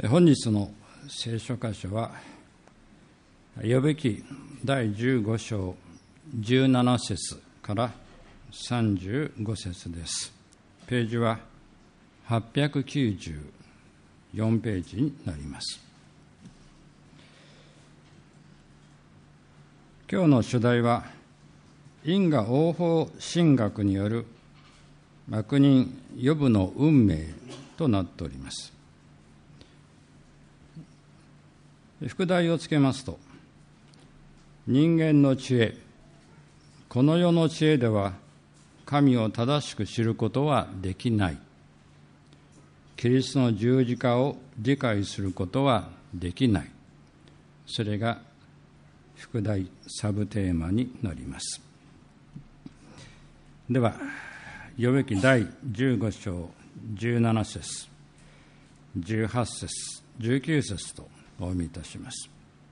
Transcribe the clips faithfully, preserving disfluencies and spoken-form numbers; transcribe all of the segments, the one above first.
本日の聖書箇所はヨブ記だいじゅうご章じゅうなな節からさんじゅうご節です。ページははっぴゃくきゅうじゅうよんページになります。今日の主題は因果応報神学による悪人ヨブの運命となっております。副題をつけますと、人間の知恵、この世の知恵では神を正しく知ることはできない。キリストの十字架を理解することはできない。それが副題サブテーマになります。では、ヨブ記だいじゅうご章じゅうなな節、じゅうはち節、じゅうきゅう節とお読みいたします。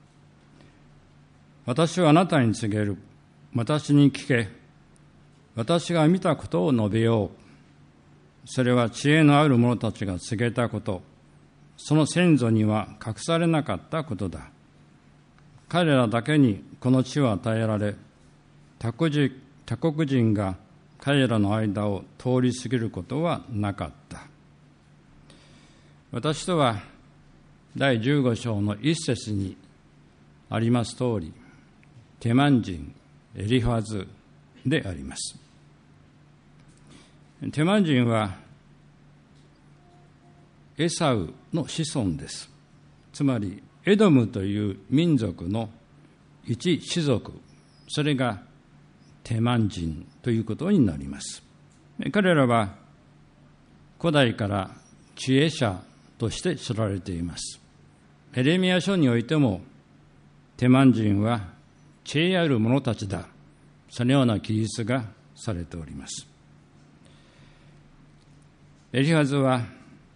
私はあなたに告げる。私に聞け。私が見たことを述べよう。それは知恵のある者たちが告げたこと。その先祖には隠されなかったことだ。彼らだけにこの地は与えられ、他国人、他国人が彼らの間を通り過ぎることはなかった。私とはだいじゅうご章の一節にあります通り、テマン人エリファズであります。テマン人はエサウの子孫です。つまりエドムという民族の一氏族、それがテマン人ということになります。彼らは古代から知恵者として知られています。エレミヤ書においても、テマン人は知恵ある者たちだ、そのような記述がされております。エリファズは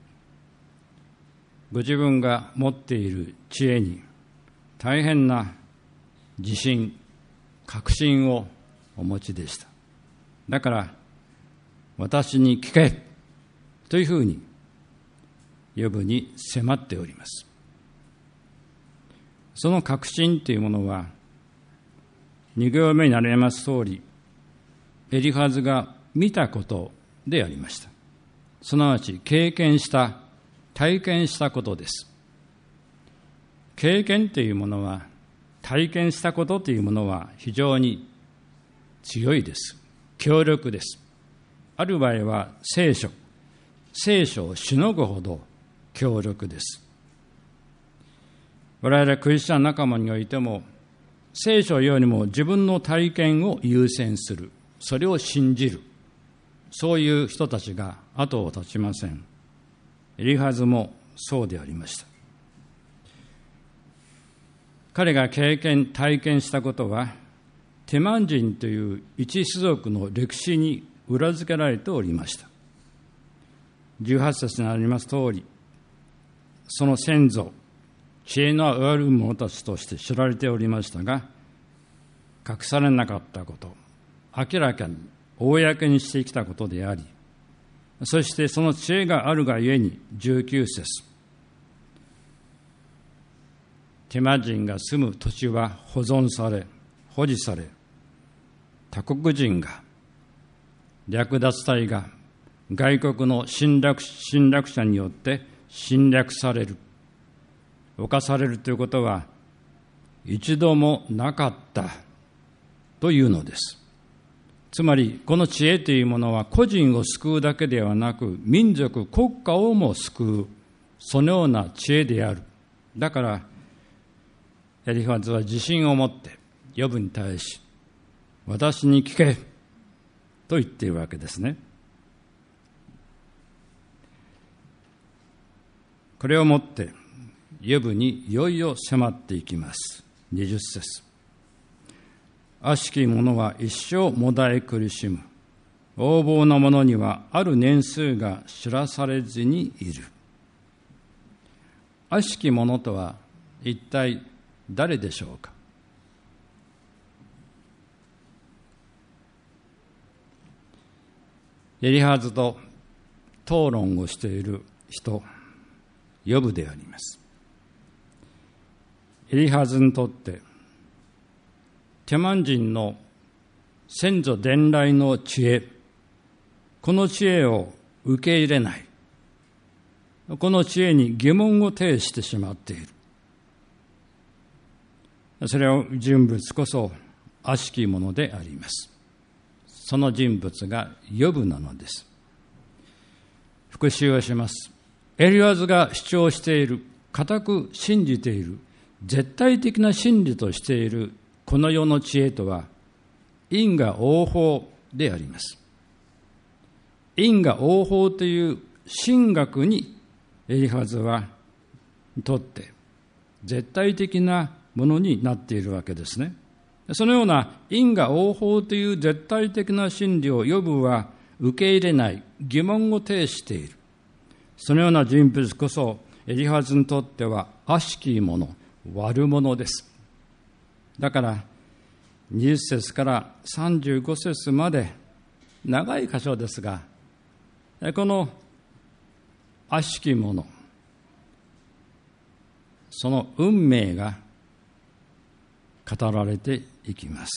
ご自分が持っている知恵に大変な自信、確信をお持ちでした。だから私に聞けというふうにヨブに迫っております。その確信というものはに行目にあります通り、エリファズが見たことでありました。すなわち経験した、体験したことです。経験というものは、体験したことというものは非常に強いです。強力です。ある場合は聖書、聖書をしのぐほど強力です。我々クリスチャン仲間においても、聖書よりも自分の体験を優先する、それを信じる、そういう人たちが後を絶ちません。エリファズもそうでありました。彼が経験、体験したことは、テマン人という一氏族の歴史に裏付けられておりました。じゅうはち節にあります通り、その先祖、知恵のある者たちとして知られておりましたが、隠されなかったこと、明らかに公にしてきたことであり、そしてその知恵があるがゆえにじゅうきゅう節、テマ人が住む土地は保存され、保持され、他国人が、略奪隊が外国の侵略、侵略者によって侵略される、侵されるということは一度もなかったというのです。つまりこの知恵というものは個人を救うだけではなく、民族、国家をも救う、そのような知恵である。だからエリファズは自信を持ってヨブに対し、私に聞けと言っているわけですね。これをもってヨブにいよいよ迫っていきます。にじゅう節、悪しき者は一生もだえ苦しむ。横暴な者にはある年数が知らされずにいる。悪しき者とは一体誰でしょうか。エリファズと討論をしている人、 ヨブであります。エリハズにとってテマン人の先祖伝来の知恵、この知恵を受け入れない、この知恵に疑問を呈してしまっている。それを人物こそ悪しきものであります。その人物がヨブなのです。復習をします。エリアズが主張している、固く信じている、絶対的な真理としているこの世の知恵とは因果応報であります。因果応報という神学にエリハズはとって絶対的なものになっているわけですね。そのような因果応報という絶対的な真理をヨブは受け入れない、疑問を呈している。そのような人物こそエリハズにとっては悪しきもの、悪者です。だからにじゅっ節からさんじゅうご節まで長い箇所ですが、この悪しきもの、その運命が語られていきます。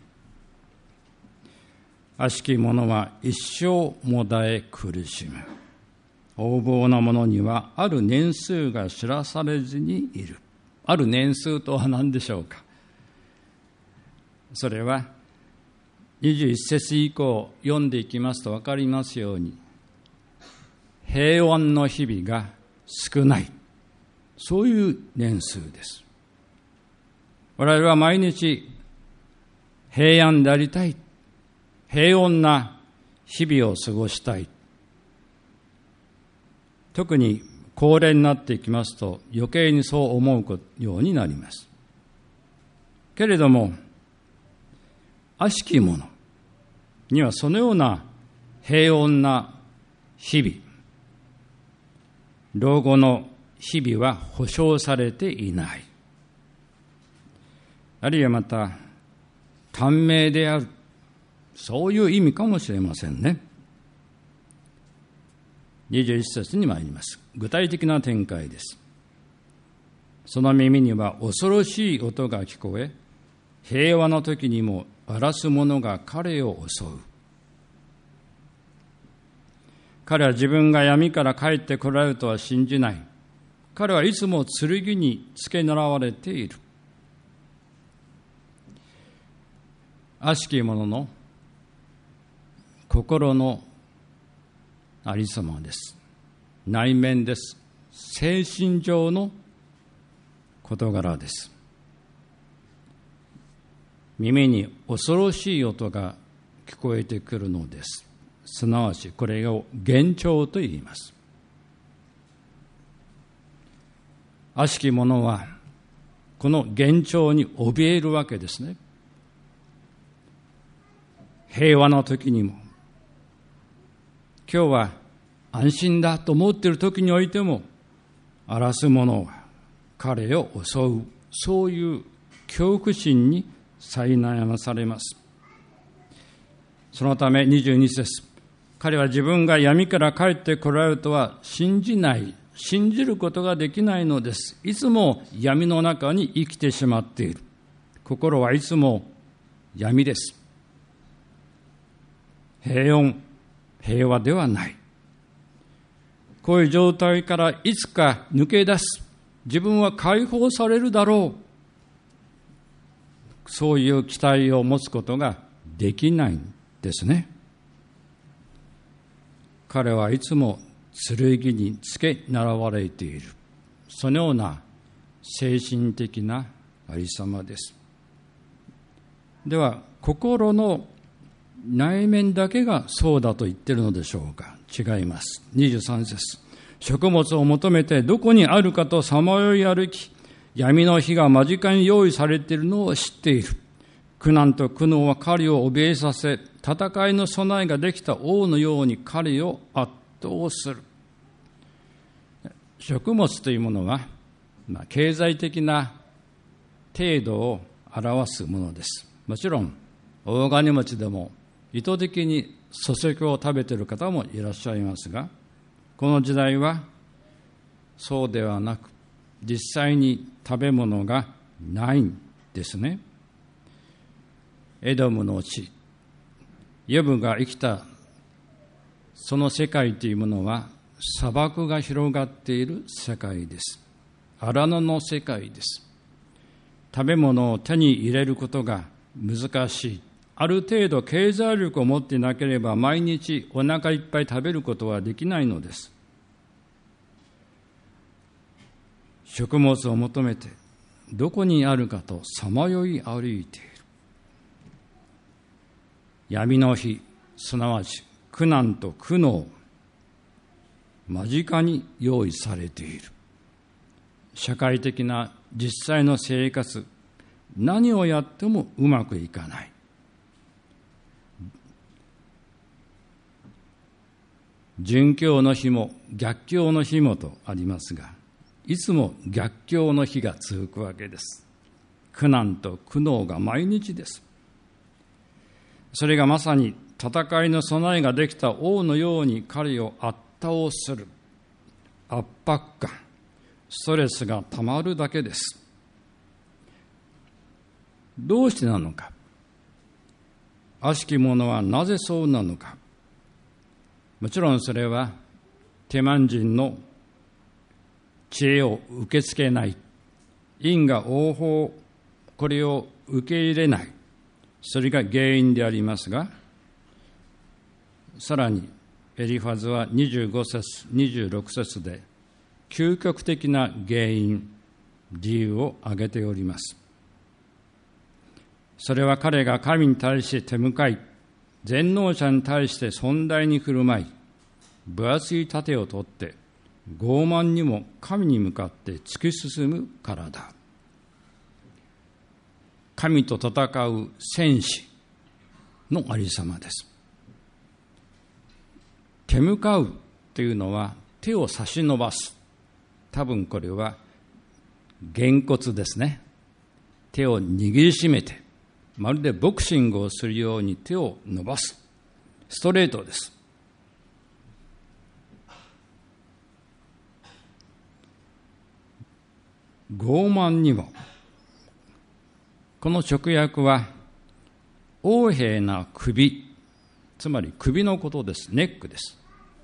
悪しき者は一生もだえ苦しむ。横暴な者にはある年数が知らされずにいる。ある年数とは何でしょうか。それはにじゅういち節以降読んでいきますと分かりますように、平穏の日々が少ない、そういう年数です。我々は毎日平安でありたい、平穏な日々を過ごしたい。特に高齢になっていきますと余計にそう思うようになります。けれども悪しき者にはそのような平穏な日々、老後の日々は保証されていない。あるいはまた短命である、そういう意味かもしれませんね。にじゅういち節に参ります。具体的な展開です。その耳には恐ろしい音が聞こえ、平和の時にも荒らす者が彼を襲う。彼は自分が闇から帰ってこられるとは信じない。彼はいつも剣に付け習われている。悪しき者の心のありさまです。内面です。精神上の事柄です。耳に恐ろしい音が聞こえてくるのです。すなわちこれを幻聴と言います。悪しき者はこの幻聴に怯えるわけですね。平和の時にも、今日は安心だと思っている時においても、荒らす者は彼を襲う、そういう恐怖心に苛まされます。そのためにじゅうに節、彼は自分が闇から帰ってこられるとは信じない、信じることができないのです。いつも闇の中に生きてしまっている。心はいつも闇です。平穏、平和ではない。こういう状態からいつか抜け出す。自分は解放されるだろう。そういう期待を持つことができないんですね。彼はいつも剣に付け習われている。そのような精神的なありさまです。では、心の内面だけがそうだと言っているのでしょうか。違います。にじゅうさん節、食物を求めてどこにあるかとさまよい歩き、闇の日が間近に用意されているのを知っている。苦難と苦悩は彼を怯えさせ、戦いの備えができた王のように彼を圧倒する。食物というものは、まあ、経済的な程度を表すものです。もちろん大金持ちでも意図的に粗食を食べている方もいらっしゃいますが、この時代はそうではなく、実際に食べ物がないんですね。エドムの地、ヨブが生きたその世界というものは、砂漠が広がっている世界です。荒野の世界です。食べ物を手に入れることが難しい。ある程度経済力を持っていなければ毎日お腹いっぱい食べることはできないのです。食物を求めてどこにあるかとさまよい歩いている。闇の日、すなわち苦難と苦悩、間近に用意されている。社会的な実際の生活、何をやってもうまくいかない。順境の日も逆境の日もとありますが、いつも逆境の日が続くわけです。苦難と苦悩が毎日です。それがまさに戦いの備えができた王のように彼を圧倒する圧迫感、ストレスがたまるだけです。どうしてなのか。悪しき者はなぜそうなのか。もちろんそれはテマン人の知恵を受け付けない、因果応報、これを受け入れない、それが原因でありますが、さらにエリファズはにじゅうご節、にじゅうろく節で究極的な原因、理由を挙げております。それは彼が神に対して手向かい、全能者に対して尊大に振る舞い、分厚い盾を取って傲慢にも神に向かって突き進むからだ。神と戦う戦士のありさまです。手向かうというのは手を差し伸ばす。多分これはげんこつですね。手を握りしめて、まるでボクシングをするように手を伸ばす。ストレートです。傲慢にも、この直訳は横柄な首、つまり首のことです。ネックです。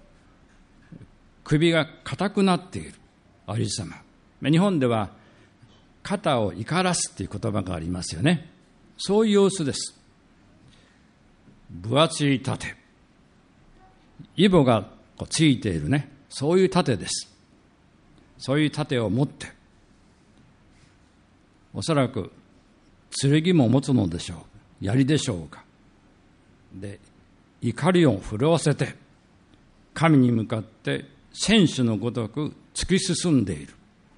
首が硬くなっているありさま。日本では肩を怒らすという言葉がありますよね。そういう様子です。分厚い盾、イボがこうついているね、そういう盾です。そういう盾を持って、おそらく剣も持つのでしょう。槍でしょうか。で、怒りを震わせて、神に向かって戦士のごとく突き進んでいる。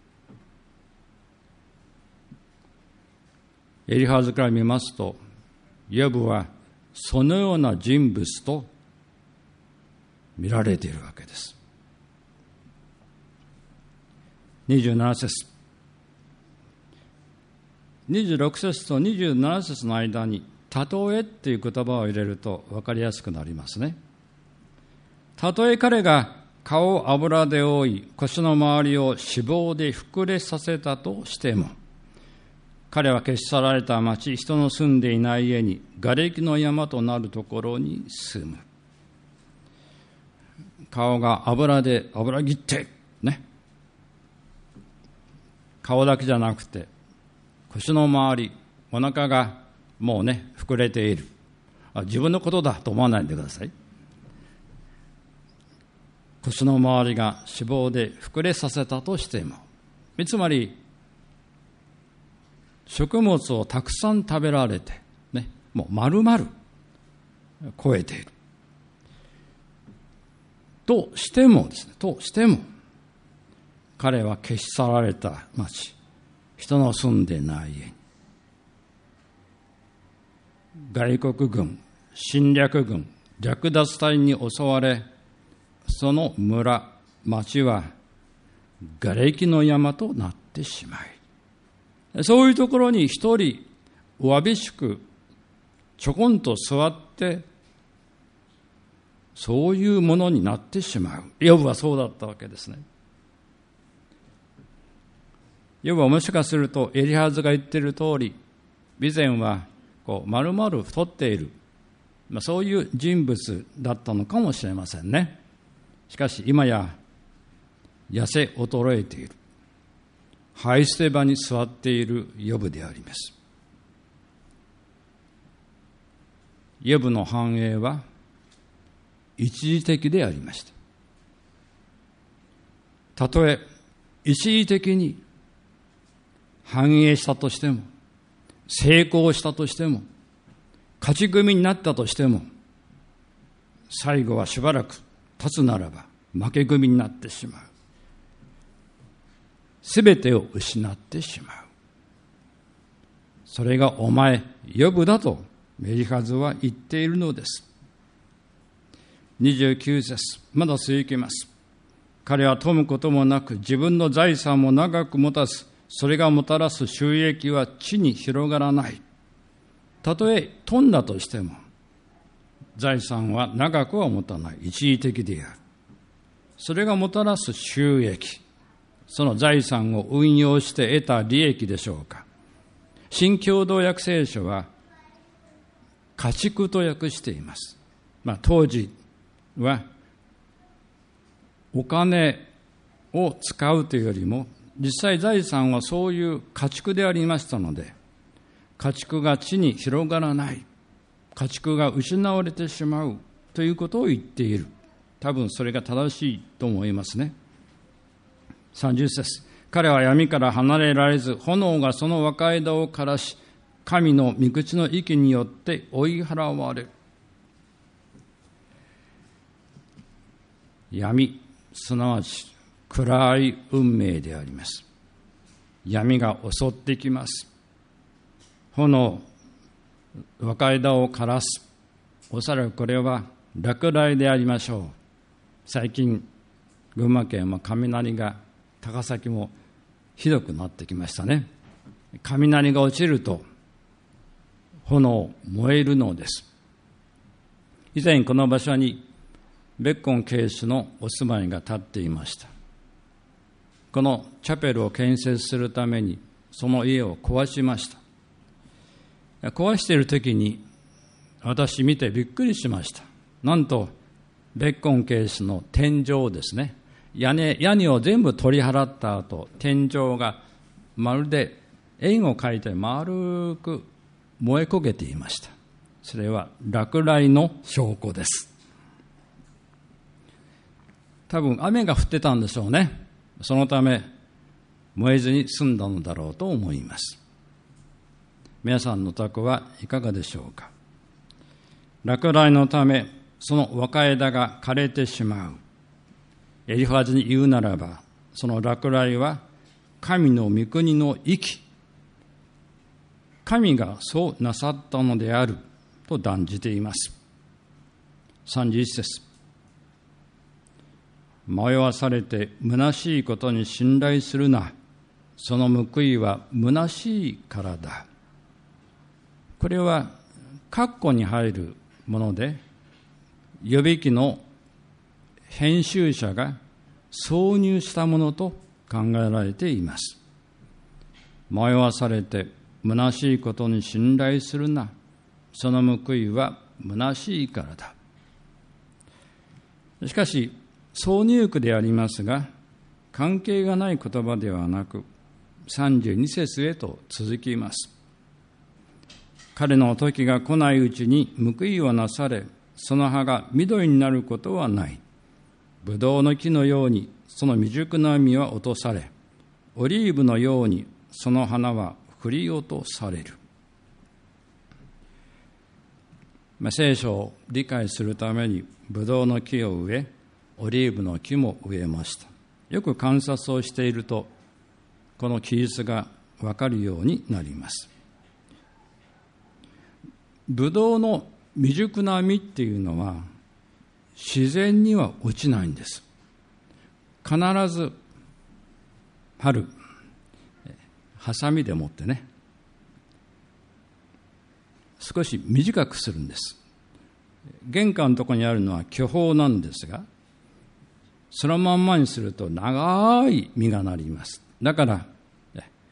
エリファズから見ますと、ヨブはそのような人物と見られているわけです。にじゅうなな節、にじゅうろく節とにじゅうなな節の間にたとえっていう言葉を入れると分かりやすくなりますね。たとえ彼が顔を油で覆い、腰の周りを脂肪で膨れさせたとしても、彼は消し去られた町、人の住んでいない家に、瓦礫の山となるところに住む。顔が油で油切ってね、顔だけじゃなくて腰の周り、お腹がもうね膨れている。あ、自分のことだと思わないでください。腰の周りが脂肪で膨れさせたとしても、つまり食物をたくさん食べられて、ね、もう丸々超えているとしてもですね、としても彼は消し去られた町、人の住んでない家に、外国軍、侵略軍、略奪隊に襲われ、その村、町は瓦礫の山となってしまい、そういうところに一人わびしくちょこんと座って、そういうものになってしまう。ヨブはそうだったわけですね。 ヨブはもしかするとエリハズが言っている通り、以前はこう丸々太っている、まあ、そういう人物だったのかもしれませんね。しかし今や痩せ衰えている、灰捨て場に座っているヨブであります。ヨブの繁栄は一時的でありました。たとえ一時的に繁栄したとしても、成功したとしても、勝ち組になったとしても、最後はしばらく経つならば負け組になってしまう。すべてを失ってしまう。それがお前、ヨブだとエリハズは言っているのです。にじゅうきゅう節、まだ続きます。彼は富むこともなく、自分の財産も長く持たず、それがもたらす収益は地に広がらない。たとえ富んだとしても、財産は長くは持たない。一時的である。それがもたらす収益、その財産を運用して得た利益でしょうか。新共同訳聖書は家畜と訳しています。まあ、当時はお金を使うというよりも、実際財産はそういう家畜でありましたので、家畜が地に広がらない、家畜が失われてしまうということを言っている。多分それが正しいと思いますね。さんじゅう節、彼は闇から離れられず、炎がその若枝を枯らし、神の御口の息によって追い払われる。闇、すなわち暗い運命であります。闇が襲ってきます。炎、若枝を枯らす。おそらくこれは落雷でありましょう。最近群馬県は雷が、高崎もひどくなってきましたね。雷が落ちると炎燃えるのです。以前この場所にベッコン警視のお住まいが建っていました。このチャペルを建設するためにその家を壊しました。壊している時に私見てびっくりしました。なんとベッコン警視の天井ですね、屋根、屋根を全部取り払った後、天井がまるで円を描いて丸く燃え焦げていました。それは落雷の証拠です。多分雨が降ってたんでしょうね。そのため燃えずに済んだのだろうと思います。皆さんの宅はいかがでしょうか。落雷のためその若枝が枯れてしまう。エリファズに言うならば、その落雷は神の御国の息、神がそうなさったのであると断じています。さんじゅういち節、迷わされて虚しいことに信頼するな、その報いは虚しいからだ。これは括弧に入るもので、予備記の編集者が挿入したものと考えられています。迷わされて虚しいことに信頼するな、その報いは虚しいからだ。しかし挿入句でありますが、関係がない言葉ではなくさんじゅうに節へと続きます。彼の時が来ないうちに報いはなされ、その葉が緑になることはない。ブドウの木のようにその未熟な実は落とされ、オリーブのようにその花は振り落とされる。まあ、聖書を理解するためにブドウの木を植え、オリーブの木も植えました。よく観察をしていると、この記述が分かるようになります。ブドウの未熟な実っていうのは自然には落ちないんです。必ず春、ハサミで持ってね、少し短くするんです。玄関のところにあるのは巨峰なんですが、そのまんまにすると長い実がなります。だから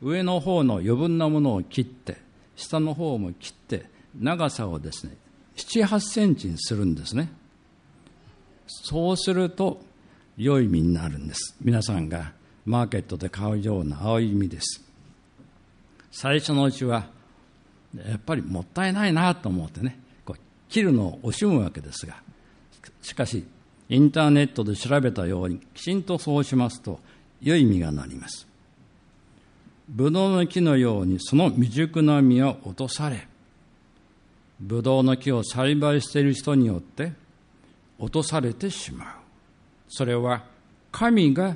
上の方の余分なものを切って、下の方も切って、長さをですね、なな、はちセンチにするんですね。そうすると、良い実になるんです。皆さんがマーケットで買うような青い実です。最初のうちは、やっぱりもったいないなと思ってね、こう切るのを惜しむわけですが、しかし、インターネットで調べたように、きちんとそうしますと、良い実がなります。ブドウの木のようにその未熟な実は落とされ、ブドウの木を栽培している人によって落とされてしまう。それは神が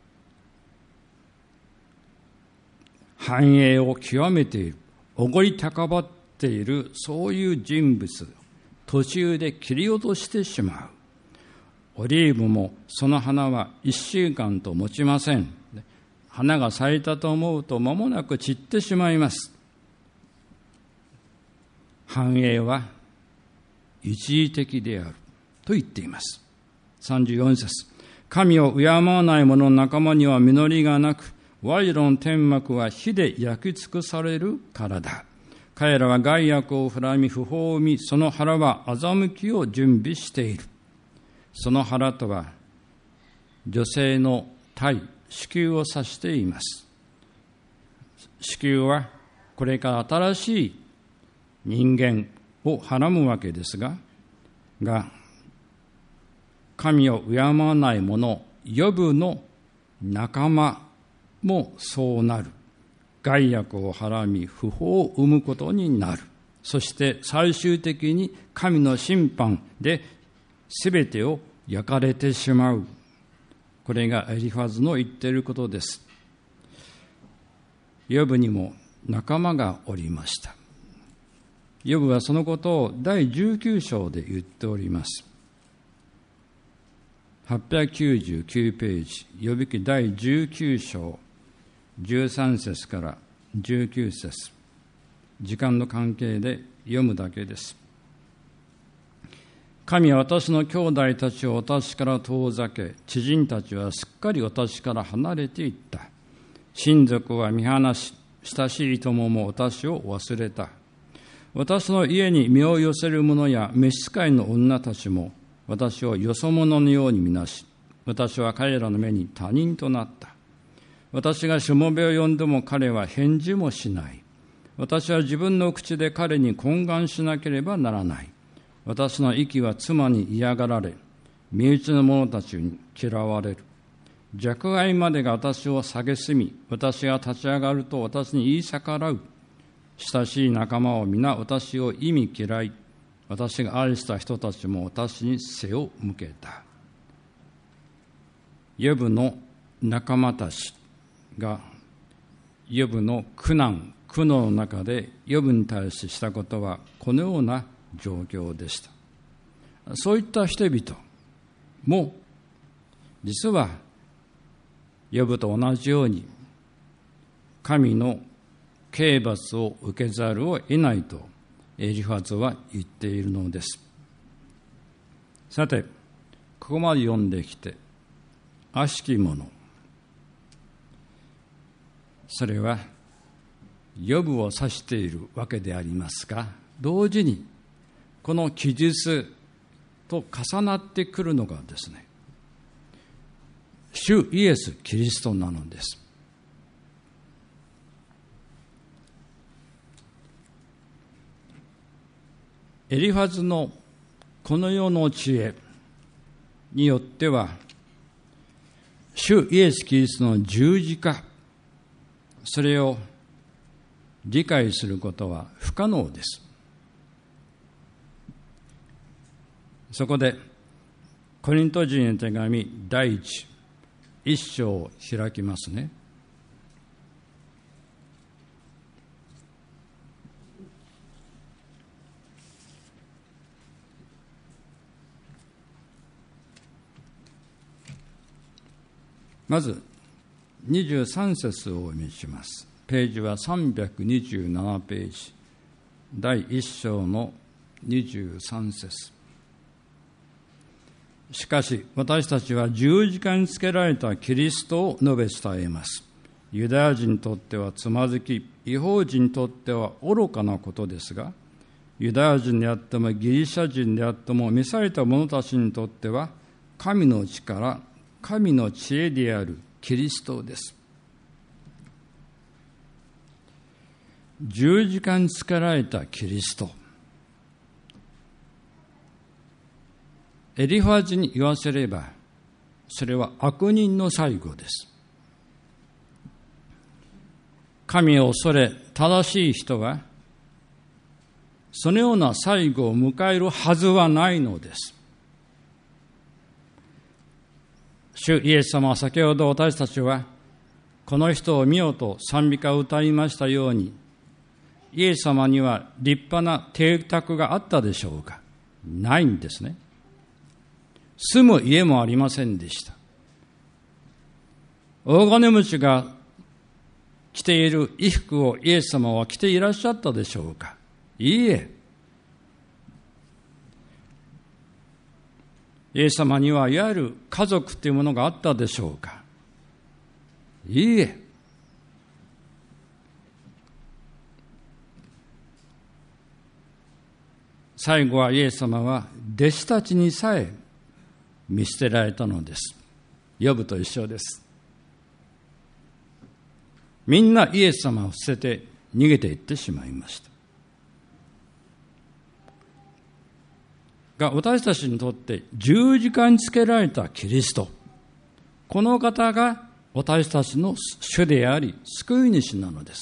繁栄を極めている、おごり高ばっている、そういう人物、途中で切り落としてしまう。オリーブもその花はいっしゅうかんと持ちません。花が咲いたと思うと間もなく散ってしまいます。繁栄は一時的であると言っています。さんじゅうよん節、神を敬わない者の仲間には実りがなく、賄賂の天幕は火で焼き尽くされるからだ。彼らは害悪を恨み、不法を見、その腹は欺きを準備している。その腹とは女性の体、子宮を指しています。子宮はこれから新しい人間をはらむわけですが、が神を敬わない者、ヨブの仲間もそうなる。害悪をはらみ、不法を生むことになる。そして最終的に神の審判で全てを焼かれてしまう。これがエリファズの言っていることです。ヨブにも仲間がおりました。ヨブはそのことをだいじゅうきゅう章で言っております。はっぴゃくきゅうじゅうきゅうページ、ヨブ記だいじゅうきゅう章、じゅうさん節からじゅうきゅう節、時間の関係で読むだけです。神は私の兄弟たちを私から遠ざけ、知人たちはすっかり私から離れていった。親族は見放し、親しい友も私を忘れた。私の家に身を寄せる者や召使いの女たちも私をよそ者のように見なし、私は彼らの目に他人となった。私がしもべを呼んでも彼は返事もしない。私は自分の口で彼に懇願しなければならない。私の息は妻に嫌がられ、身内の者たちに嫌われる。若輩までが私を蔑み、私が立ち上がると私に言い逆らう。親しい仲間を皆私を忌み嫌い、私が愛した人たちも私に背を向けた。ヨブの仲間たちがヨブの苦難、苦悩の中でヨブに対してしたことはこのような状況でした。そういった人々も実はヨブと同じように神の刑罰を受けざるを得ないとエリファズは言っているのです。さて、ここまで読んできて悪しきもの、それはヨブを指しているわけでありますが、同時にこの記述と重なってくるのがですね、主イエス・キリストなのです。エリファズのこの世の知恵によっては、主イエス・キリストの十字架、それを理解することは不可能です。そこでコリント人への手紙だいいち、一章を開きますね。まずにじゅうさん節をお読みします。ページはさんびゃくにじゅうななページ、だいいっ章のにじゅうさん節。しかし私たちは十字架につけられたキリストを述べ伝えます。 ユダヤ人にとってはつまずき、異邦人にとっては愚かなことですが、ユダヤ人であってもギリシャ人であっても召された者たちにとっては神の力、神の知恵であるキリストです。十字架につけられたキリスト。エリファズに言わせれば、それは悪人の最後です。神を恐れ正しい人は、そのような最後を迎えるはずはないのです。主イエス様は先ほど私たちは、この人を見よと賛美歌を歌いましたように、イエス様には立派な邸宅があったでしょうか。ないんですね。住む家もありませんでした。大金持ちが着ている衣服をイエス様は着ていらっしゃったでしょうか。いいえ。イエス様にはいわゆる家族というものがあったでしょうか。いいえ。最後はイエス様は弟子たちにさえ見捨てられたのです。ヨブと一緒です。みんなイエス様を捨てて逃げていってしまいました。が、私たちにとって十字架につけられたキリスト、この方が私たちの主であり救い主なのです。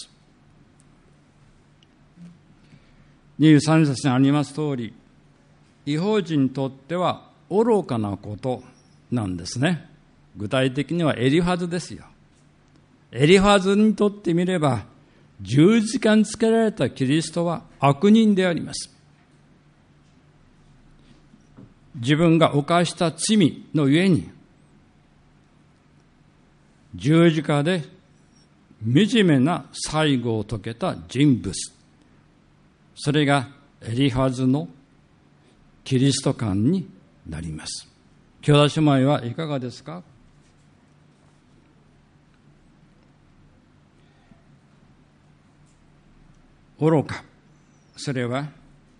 にじゅうさん節にあります通り、異邦人にとっては愚かなことなんですね。具体的にはエリファズですよ。エリファズにとってみれば、十字架につけられたキリストは悪人であります。自分が犯した罪のゆえに、十字架で惨めな最後を遂げた人物。それがエリファズのキリスト観になります。兄弟姉妹はいかがですか？愚か。それは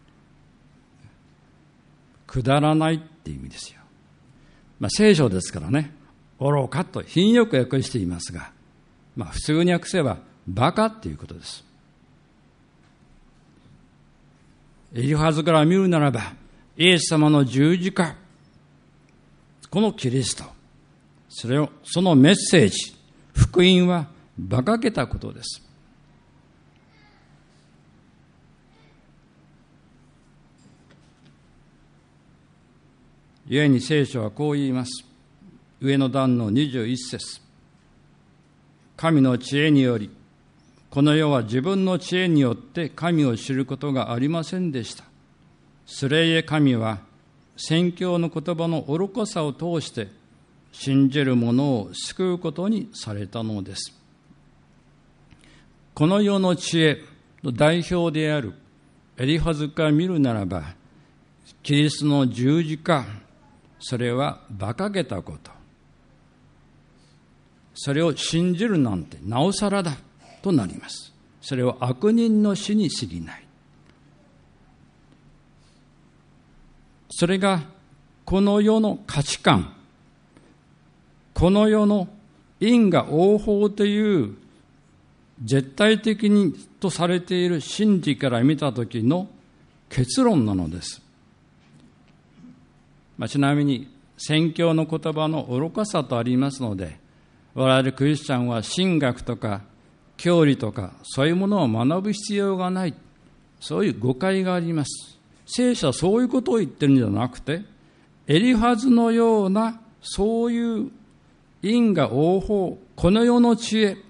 くだらないっていう意味ですよ。まあ聖書ですからね、愚かと品よく訳していますが、まあ普通に訳せばバカっていうことです。エリファズから見るならば、イエス様の十字架、このキリスト、それを、そのメッセージ、福音は馬鹿げたことです。故に聖書はこう言います。上の段のにじゅういち節。神の知恵により、この世は自分の知恵によって神を知ることがありませんでした。それゆえ神は宣教の言葉の愚かさを通して信じる者を救うことにされたのです。この世の知恵の代表であるエリファズから見るならば、キリストの十字架、それは馬鹿げたこと。それを信じるなんてなおさらだとなります。それは悪人の死に過ぎない。それがこの世の価値観、この世の因果応報という絶対的にとされている真理から見たときの結論なのです。まあ、ちなみに宣教の言葉の愚かさとありますので、我々クリスチャンは神学とか教理とかそういうものを学ぶ必要がない、そういう誤解があります。聖書はそういうことを言ってるんじゃなくて、エリファズのようなそういう因果応報、この世の知恵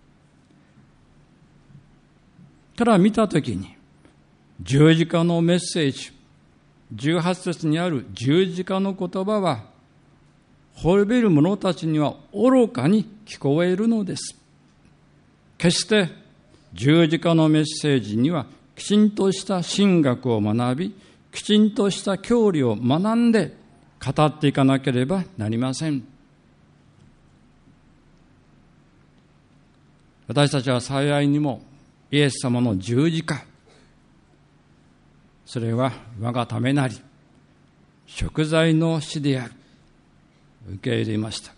から見たときに、十字架のメッセージ、じゅうはち節にある十字架の言葉は、滅びる者たちには愚かに聞こえるのです。決して十字架のメッセージにはきちんとした神学を学び、きちんとした教理を学んで語っていかなければなりません。 私たちは幸いにもイエス様の十字架、それは我がためなり贖罪の死である、受け入れました。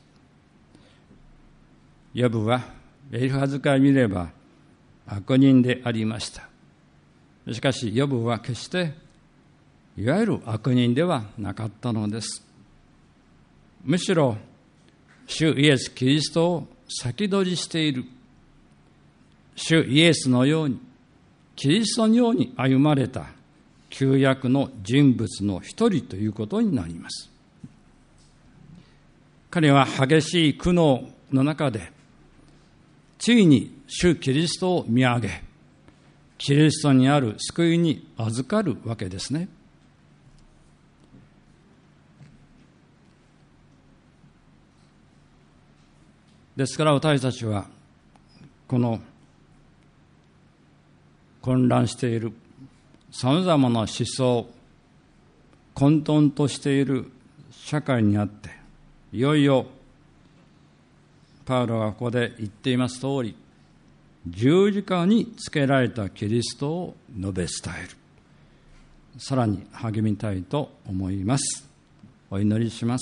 ヨブはエリファズから見れば悪人でありました。しかしヨブは決していわゆる悪人ではなかったのです。むしろ主イエス・キリストを先取りしている、主イエスのように、キリストのように歩まれた旧約の人物の一人ということになります。彼は激しい苦悩の中でついに主キリストを見上げ、キリストにある救いに預かるわけですね。ですから私たちはこの混乱しているさまざまな思想、混沌としている社会にあって、いよいよパウロがここで言っています通り、十字架につけられたキリストを述べ伝える、さらに励みたいと思います。お祈りします。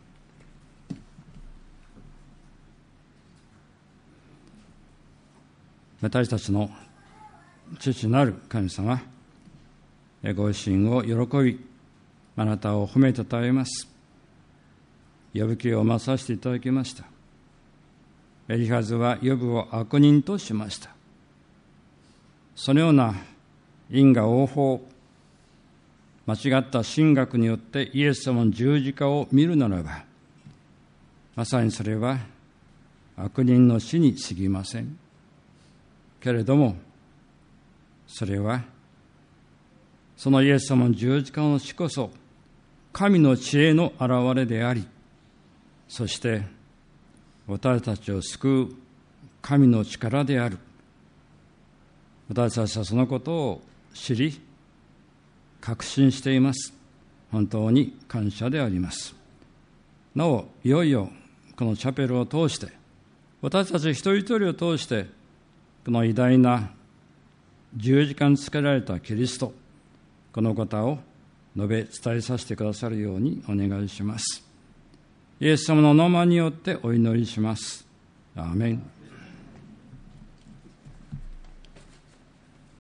私たちの父なる神様、ご自身を喜び、あなたを褒めたたえます。ヨブ記を読まさせていただきました。エリファズはヨブを悪人としました。そのような因果応報、間違った神学によってイエス様の十字架を見るならば、まさにそれは悪人の死に過ぎません。けれども、それはそのイエス様の十字架の死こそ神の知恵の現れであり、そして私たちを救う神の力である。私たちはそのことを知り確信しています。本当に感謝であります。なお、いよいよこのチャペルを通して、私たち一人一人を通してこの偉大な十字架につけられたキリスト、このことを述べ伝えさせてくださるようにお願いします。イエス様のお名前によってお祈りします。アーメン。